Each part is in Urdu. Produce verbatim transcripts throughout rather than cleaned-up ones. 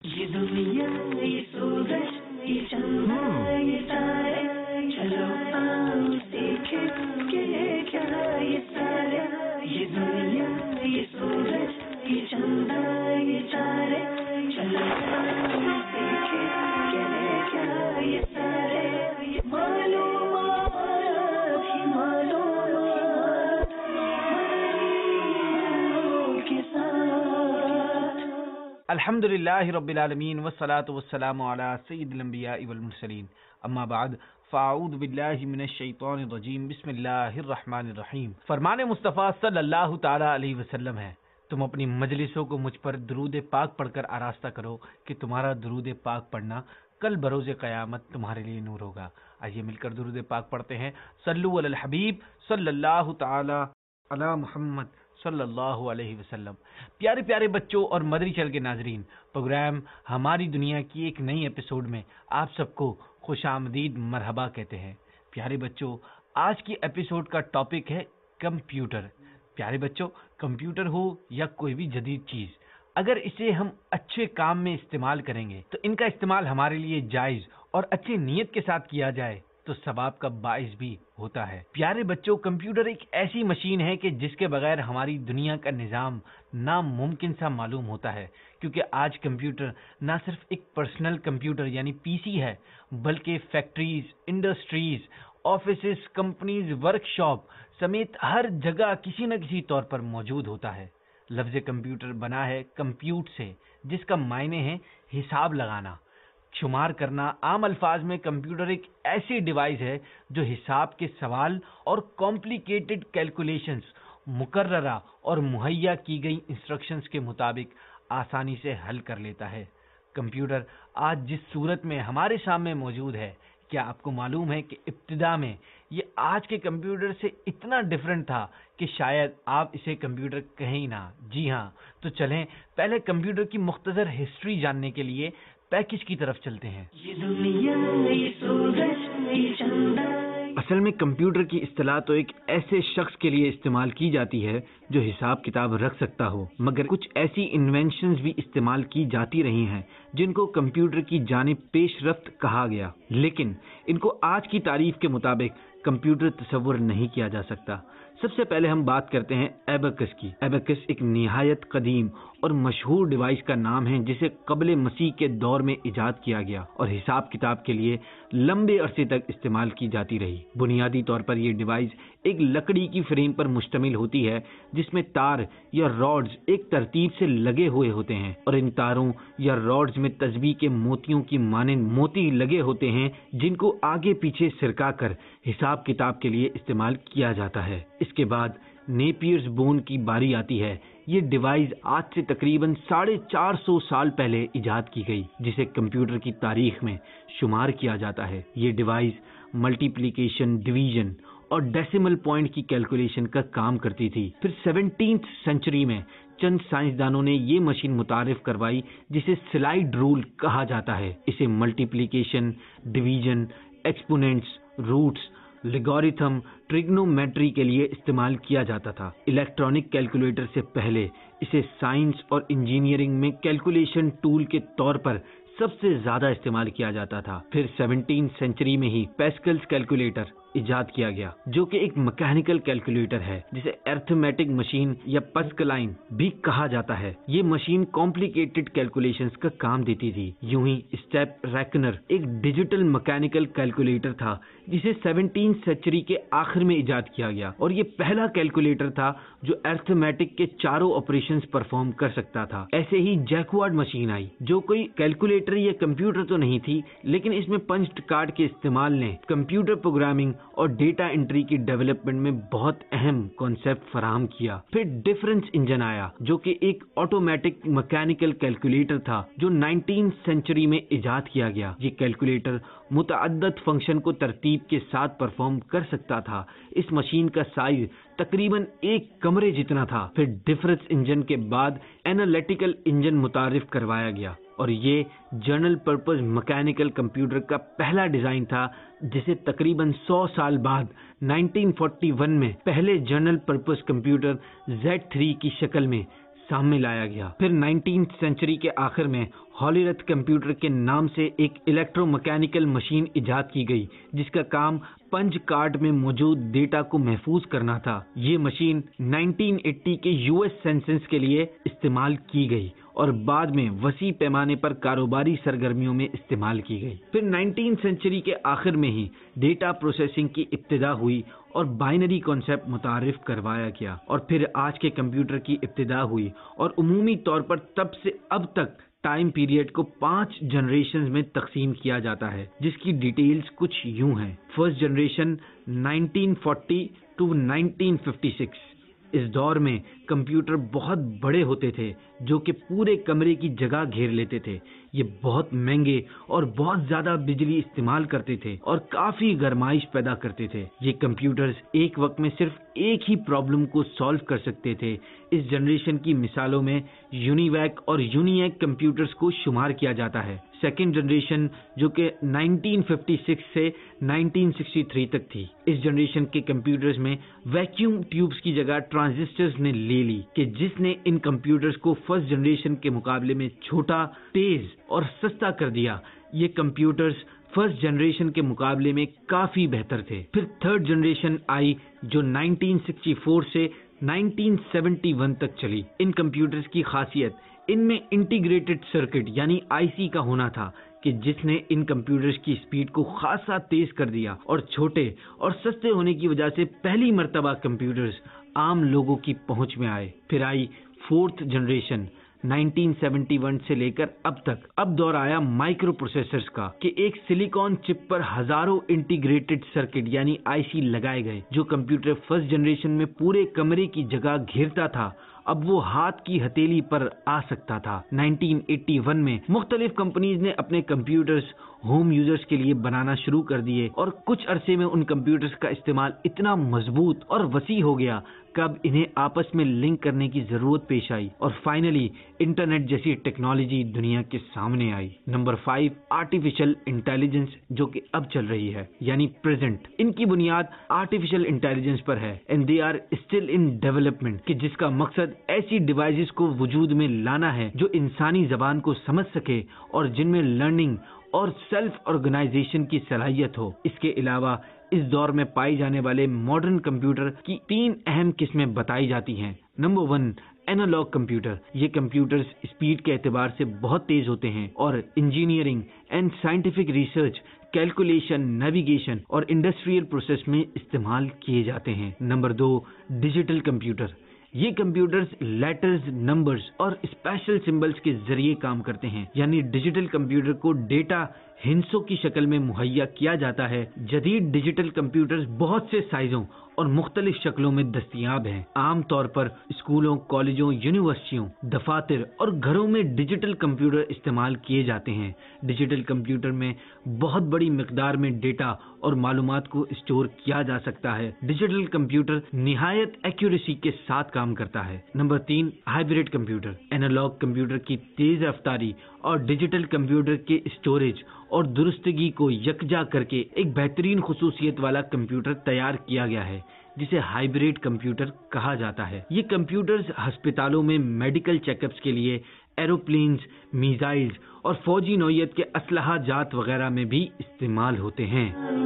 یہ دنیا یہ سورج یہ چندہ یہ تارے چلو آؤ سیکھیں کہ یہ کیا یہ سارے یہ دنیا یہ سورج یہ چندہ یہ تارے چلو آؤ سیکھیں کہ یہ کیا یہ سارے معلومات ہی معلومات کے ساتھ۔ الحمدللہ رب العالمین والصلاة والسلام علی سید الانبیاء والمرسلین، اما بعد فاعوذ باللہ من الشیطان الرجیم، بسم اللہ الرحمن الرحیم۔ فرمان مصطفیٰ صلی اللہ تعالی علیہ وسلم ہے، تم اپنی مجلسوں کو مجھ پر درود پاک پڑھ کر آراستہ کرو کہ تمہارا درود پاک پڑھنا کل بروز قیامت تمہارے لیے نور ہوگا۔ آئیے مل کر درود پاک پڑھتے ہیں۔ صلو علی الحبیب صلی اللہ تعالی علی محمد صلی اللہ علیہ وسلم۔ پیارے پیارے بچوں اور مدری چل کے ناظرین، پروگرام ہماری دنیا کی ایک نئی ایپیسوڈ میں آپ سب کو خوش آمدید مرحبا کہتے ہیں۔ پیارے بچوں، آج کی ایپیسوڈ کا ٹاپک ہے کمپیوٹر۔ پیارے بچوں، کمپیوٹر ہو یا کوئی بھی جدید چیز، اگر اسے ہم اچھے کام میں استعمال کریں گے تو ان کا استعمال ہمارے لیے جائز اور اچھی نیت کے ساتھ کیا جائے تو ثواب کا باعث بھی ہوتا ہے۔ پیارے بچوں، کمپیوٹر ایک ایسی مشین ہے کہ جس کے بغیر ہماری دنیا کا نظام ناممکن سا معلوم ہوتا ہے، کیونکہ آج کمپیوٹر نہ صرف ایک پرسنل کمپیوٹر یعنی پی سی ہے، بلکہ factories, industries, offices, companies, workshop سمیت ہر جگہ کسی نہ کسی طور پر موجود ہوتا ہے۔ لفظ کمپیوٹر بنا ہے کمپیوٹ سے، جس کا معنی ہے حساب لگانا، شمار کرنا۔ عام الفاظ میں کمپیوٹر ایک ایسی ڈیوائس ہے جو حساب کے سوال اور کمپلیکیٹڈ کیلکولیشنز مقررہ اور مہیا کی گئی انسٹرکشنز کے مطابق آسانی سے حل کر لیتا ہے۔ کمپیوٹر آج جس صورت میں ہمارے سامنے موجود ہے، کیا آپ کو معلوم ہے کہ ابتدا میں یہ آج کے کمپیوٹر سے اتنا ڈیفرنٹ تھا کہ شاید آپ اسے کمپیوٹر کہیں نہ۔ جی ہاں، تو چلیں پہلے کمپیوٹر کی مختصر ہسٹری جاننے کے لیے پیکج کی طرف چلتے ہیں۔ یہ دنیا یہ سورج یہ چندہ۔ اصل میں کمپیوٹر کی اصطلاح تو ایک ایسے شخص کے لیے استعمال کی جاتی ہے جو حساب کتاب رکھ سکتا ہو، مگر کچھ ایسی انوینشنز بھی استعمال کی جاتی رہی ہیں جن کو کمپیوٹر کی جانب پیش رفت کہا گیا، لیکن ان کو آج کی تعریف کے مطابق کمپیوٹر تصور نہیں کیا جا سکتا۔ سب سے پہلے ہم بات کرتے ہیں ایبیکس کی۔ ایبیکس ایک نہایت قدیم اور مشہور ڈیوائس کا نام ہے جسے قبل مسیح کے دور میں ایجاد کیا گیا اور حساب کتاب کے لیے لمبے عرصے تک استعمال کی جاتی رہی۔ بنیادی طور پر یہ ڈیوائس ایک لکڑی کی فریم پر مشتمل ہوتی ہے جس میں تار یا راڈز ایک ترتیب سے لگے ہوئے ہوتے ہیں، اور ان تاروں یا راڈز میں تسبیح کے موتیوں کی مانند موتی لگے ہوتے ہیں جن کو آگے پیچھے سرکا کر حساب کتاب کے لیے استعمال کیا جاتا ہے۔ اس کے بعد نیپیئرز بون کی باری آتی ہے۔ یہ ڈیوائس آج سے تقریباً ساڑھے چار سو سال پہلے ایجاد کی گئی، جسے کمپیوٹر کی تاریخ میں شمار کیا جاتا ہے۔ یہ ڈیوائس ملٹیپلیکیشن، ڈویژن اور ڈیسیمل پوائنٹ کی کیلکولیشن کا کام کرتی تھی۔ پھر سیونٹینتھ سینچری میں چند سائنسدانوں نے یہ مشین متعارف کروائی جسے سلائیڈ رول کہا جاتا ہے۔ اسے multiplication, division, exponents, roots, logarithm, trigonometry کے لیے استعمال کیا جاتا تھا۔ الیکٹرانک کیلکولیٹر سے پہلے اسے سائنس اور انجینئرنگ میں کیلکولیشن ٹول کے طور پر سب سے زیادہ استعمال کیا جاتا تھا۔ پھر سیونٹین سینچری میں ہی پیسکلز کیلکولیٹر ایجاد کیا گیا، جو کہ ایک میکینیکل کیلکولیٹر ہے جسے ارتھمیٹک مشین یا پسکلائن بھی کہا جاتا ہے۔ یہ مشین کمپلیکیٹڈ کیلکولیشنز کا کام دیتی تھی۔ یوں ہی اسٹیپ ریکنر ایک ڈیجیٹل میکینیکل کیلکولیٹر تھا جسے سیونٹین سینچری کے آخر میں ایجاد کیا گیا، اور یہ پہلا کیلکولیٹر تھا جو ارتھمیٹک کے چاروں آپریشنز پرفارم کر سکتا تھا۔ ایسے ہی جیکواڈ مشین آئی، جو کوئی کیلکولیٹر یا کمپیوٹر تو نہیں تھی، لیکن اس میں پنچ کارڈ کے استعمال نے کمپیوٹر پروگرامنگ اور ڈیٹا انٹری کی ڈیولپمنٹ میں بہت اہم کانسیپٹ فراہم کیا۔ پھر ڈفرنس انجن آیا، جو کہ ایک آٹومیٹک میکینیکل کیلکولیٹر تھا جو نائنٹین سینچری میں ایجاد کیا گیا۔ یہ کیلکولیٹر متعدد فنکشن کو ترتیب کے ساتھ پرفارم کر سکتا تھا۔ اس مشین کا سائز تقریباً ایک کمرے جتنا تھا۔ پھر ڈفرنس انجن کے بعد اینالیٹیکل انجن متعارف کروایا گیا، اور یہ جنرل پرپز میکینیکل کمپیوٹر کا پہلا ڈیزائن تھا جسے تقریباً سو سال بعد نائنٹین فورٹی ون میں پہلے general purpose computer Z three کی شکل میں سامنے لایا گیا۔ پھر نائنٹینتھ سینچری کے آخر میں ہالیرتھ کمپیوٹر کے نام سے ایک الیکٹرو مکینیکل مشین ایجاد کی گئی جس کا کام پنچ کارڈ میں موجود ڈیٹا کو محفوظ کرنا تھا۔ یہ مشین نائنٹین ایٹی کے یو ایس سینسس کے لیے استعمال کی گئی اور بعد میں وسیع پیمانے پر کاروباری سرگرمیوں میں استعمال کی گئی۔ پھر نائنٹین سینچری کے آخر میں ہی ڈیٹا پروسیسنگ کی ابتدا ہوئی اور بائنری کانسیپٹ متعارف کروایا گیا، اور پھر آج کے کمپیوٹر کی ابتدا ہوئی، اور عمومی طور پر تب سے اب تک ٹائم پیریڈ کو پانچ جنریشنز میں تقسیم کیا جاتا ہے، جس کی ڈیٹیلز کچھ یوں ہیں۔ First generation nineteen forty two nineteen fifty six. اس دور میں کمپیوٹر بہت بڑے ہوتے تھے جو کہ پورے کمرے کی جگہ گھیر لیتے تھے۔ یہ بہت مہنگے اور بہت زیادہ بجلی استعمال کرتے تھے اور کافی گرمائش پیدا کرتے تھے۔ یہ کمپیوٹرز ایک وقت میں صرف ایک ہی پرابلم کو سالو کر سکتے تھے۔ اس جنریشن کی مثالوں میں یونیویک اور یونییک کمپیوٹرز کو شمار کیا جاتا ہے۔ سیکنڈ جنریشن جو کہ نائنٹین ففٹی سکس سے نائنٹین سکسٹی تھری تک تھی، اس جنریشن کے کمپیوٹرز میں ویکیوم ٹیوبز کی جگہ ٹرانزسٹرز نے لے لی، کہ جس نے ان کمپیوٹرز کو فرسٹ جنریشن کے مقابلے میں چھوٹا، تیز اور سستا کر دیا۔ یہ کمپیوٹرز فرسٹ جنریشن کے مقابلے میں کافی بہتر تھے۔ پھر تھرڈ جنریشن آئی جو نائنٹین سکسٹی فور سے نائنٹین سیونٹی ون تک چلی۔ ان کمپیوٹرز کی خاصیت ان میں انٹیگریٹڈ سرکٹ یعنی آئی سی کا ہونا تھا، کہ جس نے ان کمپیوٹرز کی سپیڈ کو خاصا تیز کر دیا، اور چھوٹے اور سستے ہونے کی وجہ سے پہلی مرتبہ کمپیوٹرز عام لوگوں کی پہنچ میں آئے۔ پھر آئی fourth generation nineteen seventy one سے لے کر اب تک۔ اب دور آیا مائکرو پروسیسرز کا، کہ ایک سلیکون چپ پر ہزاروں انٹیگریٹڈ سرکٹ یعنی آئی سی لگائے گئے۔ جو کمپیوٹر فرسٹ جنریشن میں پورے کمرے کی جگہ گھیرتا تھا، اب وہ ہاتھ کی ہتھیلی پر آ سکتا تھا۔ نائنٹین ایٹی ون میں مختلف کمپنیز نے اپنے کمپیوٹرز ہوم یوزرز کے لیے بنانا شروع کر دیے، اور کچھ عرصے میں ان کمپیوٹرز کا استعمال اتنا مضبوط اور وسیع ہو گیا کہ اب انہیں آپس میں لنک کرنے کی ضرورت پیش آئی، اور فائنلی انٹرنیٹ جیسی ٹیکنالوجی دنیا کے سامنے آئی۔ نمبر فائیو، آرٹیفیشل انٹیلیجنس، جو کہ اب چل رہی ہے یعنی پریزنٹ۔ ان کی بنیاد آرٹیفیشل انٹیلیجنس پر ہے، and they are still in development, کہ جس کا مقصد ایسی ڈیوائسز کو وجود میں لانا ہے جو انسانی زبان کو سمجھ سکے اور جن میں لرننگ اور سیلف آرگنائزیشن کی صلاحیت ہو۔ اس کے علاوہ اس دور میں پائی جانے والے ماڈرن کمپیوٹر کی تین اہم قسمیں بتائی جاتی ہیں۔ Number one, analog computer. یہ کمپیوٹرز اسپیڈ کے اعتبار سے بہت تیز ہوتے ہیں اور engineering and scientific research, calculation, navigation اور انڈسٹریل پروسیس میں استعمال کیے جاتے ہیں۔ نمبر دو، ڈیجیٹل کمپیوٹر۔ یہ کمپیوٹرز لیٹرز، نمبرز اور اسپیشل سمبلز کے ذریعے کام کرتے ہیں، یعنی ڈیجیٹل کمپیوٹر کو ڈیٹا ہنسوں کی شکل میں مہیا کیا جاتا ہے۔ جدید ڈیجیٹل کمپیوٹرز بہت سے سائزوں اور مختلف شکلوں میں دستیاب ہیں۔ عام طور پر اسکولوں، کالجوں، یونیورسٹیوں، دفاتر اور گھروں میں ڈیجیٹل کمپیوٹر استعمال کیے جاتے ہیں۔ ڈیجیٹل کمپیوٹر میں بہت بڑی مقدار میں ڈیٹا اور معلومات کو اسٹور کیا جا سکتا ہے۔ ڈیجیٹل کمپیوٹر نہایت ایکوریسی کے ساتھ کام کرتا ہے۔ نمبر تین، ہائبرڈ کمپیوٹر۔ اینالاگ کمپیوٹر کی تیز رفتاری اور ڈیجیٹل کمپیوٹر کے اسٹوریج اور درستگی کو یکجا کر کے ایک بہترین خصوصیت والا کمپیوٹر تیار کیا گیا ہے، جسے ہائبرڈ کمپیوٹر کہا جاتا ہے۔ یہ کمپیوٹرز ہسپتالوں میں میڈیکل چیک اپس کے لیے، ایروپلینز، میزائلز اور فوجی نوعیت کے اسلحہ جات وغیرہ میں بھی استعمال ہوتے ہیں۔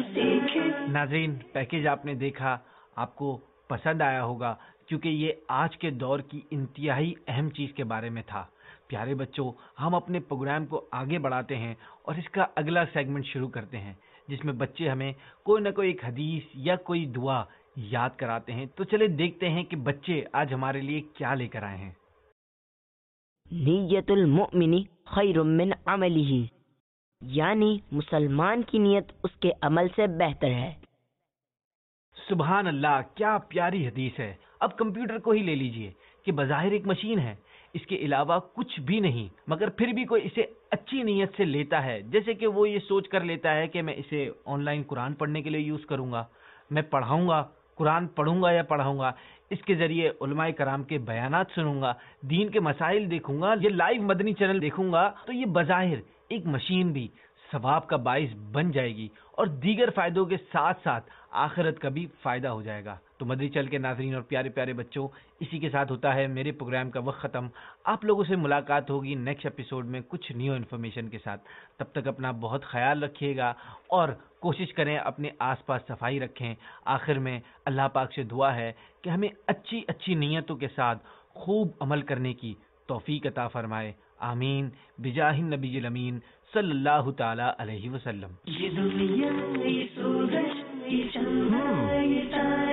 ناظرین، پیکیج آپ نے دیکھا، آپ کو پسند آیا ہوگا، کیونکہ یہ آج کے دور کی انتہائی اہم چیز کے بارے میں تھا۔ پیارے بچوں، ہم اپنے پروگرام کو آگے بڑھاتے ہیں اور اس کا اگلا سیگمنٹ شروع کرتے ہیں، جس میں بچے ہمیں کوئی نہ کوئی ایک حدیث یا کوئی دعا یاد کراتے ہیں۔ تو چلے دیکھتے ہیں کہ بچے آج ہمارے لیے کیا لے کر آئے ہیں۔ نیت المؤمن خیر من عملہ، یعنی مسلمان کی نیت اس کے عمل سے بہتر ہے۔ سبحان اللہ، کیا پیاری حدیث ہے۔ اب کمپیوٹر کو ہی لے لیجئے کہ بظاہر ایک مشین ہے، اس کے علاوہ کچھ بھی نہیں، مگر پھر بھی کوئی اسے اچھی نیت سے لیتا ہے، جیسے کہ وہ یہ سوچ کر لیتا ہے کہ میں اسے آن لائن قرآن پڑھنے کے لیے یوز کروں گا، میں پڑھاؤں گا، قرآن پڑھوں گا یا پڑھاؤں گا، اس کے ذریعے علماء کرام کے بیانات سنوں گا، دین کے مسائل دیکھوں گا، یہ لائیو مدنی چینل دیکھوں گا، تو یہ بظاہر ایک مشین بھی ثواب کا باعث بن جائے گی اور دیگر فائدوں کے ساتھ ساتھ آخرت کا بھی فائدہ ہو جائے گا۔ تو مدری چل کے ناظرین اور پیارے پیارے بچوں، اسی کے ساتھ ہوتا ہے میرے پروگرام کا وقت ختم۔ آپ لوگوں سے ملاقات ہوگی نیکسٹ ایپیسوڈ میں کچھ نیو انفارمیشن کے ساتھ۔ تب تک اپنا بہت خیال رکھیے گا اور کوشش کریں اپنے آس پاس صفائی رکھیں۔ آخر میں اللہ پاک سے دعا ہے کہ ہمیں اچھی اچھی نیتوں کے ساتھ خوب عمل کرنے کی توفیق عطا فرمائے، آمین بجاہ النبی الامین صلی اللہ تعالی علیہ وسلم۔ یہ دنیا یہ سورج یہ چاند یہ تارے